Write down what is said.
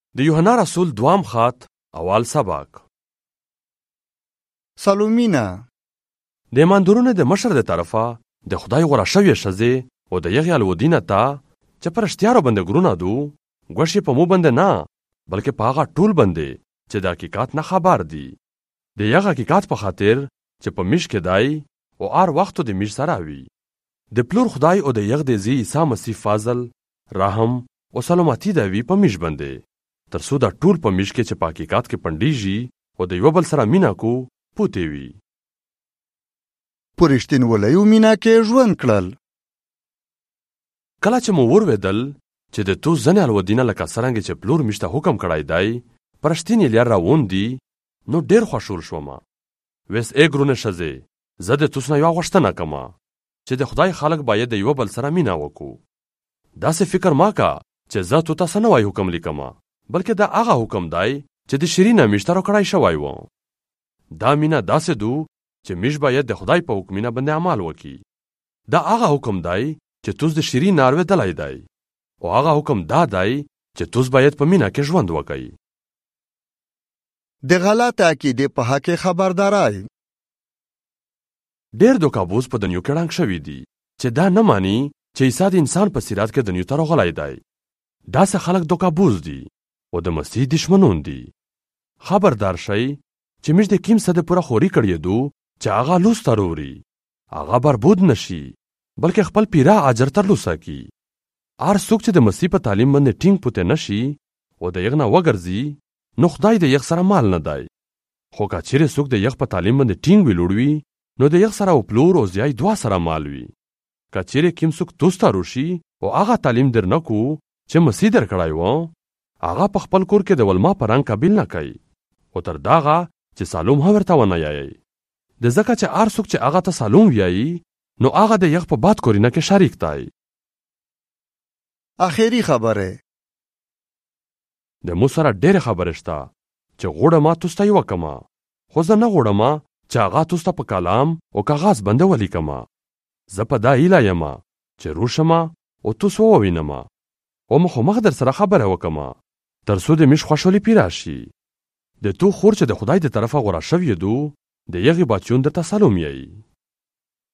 د یوحنا رسول دوام خط اول سبق. سلومینا د ایماندارونو د مشر د طرفه د خدای غوره شوې ښځې او د یغې الودینه ته چې په رښتیا باندې ګرونه دو ګوشې په مو باندې نه بلکې په هغه ټول باندې چې د حقیقت نه خبر دي د یغ حقیقت په خاطر چې په میش کې دی او هر وختو د میش سره وي د پلور خدای او د یغ د زی عیسی مسیح فضل رحم او سلامتی دی وي په میش باندې تر څو دا ټول په میش کې چې په حقیقت کې پندیږي او د یو بل سره مینا کو پوتې وي په رښتینولیو مینا کې ژوند کړل. کله چې مو ورویدل چې د تو ځنې الودینه لکه څرنګه چې پلور میشته حکم کړی دی په رښتینې لار روان دي نو ډېر خوشحال شوم. وس ګرونه ښځې زه د توس نه یوه غوښتنه کوم چې د خدای خلک باید د یو بل سره مینا وکړو. داسې فکر ما کا چې زه تو ته څه نوی حکم لیکم بلکې دا هغه حکم دی چې د شیرینه میشته راکړی شوی و. دا مینا داسې دو چې میش باید د خدای په حکمینه باندې عمل وکړي. دا هغه حکم دی چې توس د شیرین ناروېدلی دی او هغه حکم دا دی چې توس باید په مینا کې ژوند وکړي. د غلط عقیدې په حق خبردارای. ډېر دوکابوس په دنیو کې ړنګ شوي دي چې دا نه مانی چې عیسی د انسان په صورت کې دنیو ته راغلی دی. داسې خلک دوکابوس دي او د مسیح دشمنون دي. خبردار شئ چې موږ د کیم څه د پوره خوري کړی دو چې هغه لوس ته راوړي هغه بربود نشي بلکې خپل پیرا اجر ترلاسه کړي. هر څوک چې د مسیح په تعلیم باندې ټینګ پوته نشي او د یغ نه وګرځي نو خدای د یغ سره مال نه دی. خو که چیرې څوک د یغ په تعلیم باندې ټینګ وي لوړوي نو د یغ سره او پلور او زیای دوا سره مال وي. که چیرې کیم څوک توسته روشي او هغه تعلیم در نه کو چې مسیح در کړی و هغه په خپل کور کې د ولما په رنګ قبیل نه کوي او تر داغه چې سالوم هم ورته ونه یایي. د ځکه چې هر څوک چې هغه ته سالوم ویایي نو هغه د یغ په باد کورینه کې شریک دی. اخیری خبره د مو سره ډېرې خبرې شته چې غوړه ما توسته یې وکړمه خو زه نه غواړم چې هغه توسته په کلام او کاغذ باندې ولیکم. زه په دا هیله یم چې روشم او توس ووینم او مخامخ در سره خبره وکړم تر څو د میش خوشحالي پیدا شي. د تو خور چې د خدای د طرفه غوره شوی دو د یغې بچیون درته سلام یایي.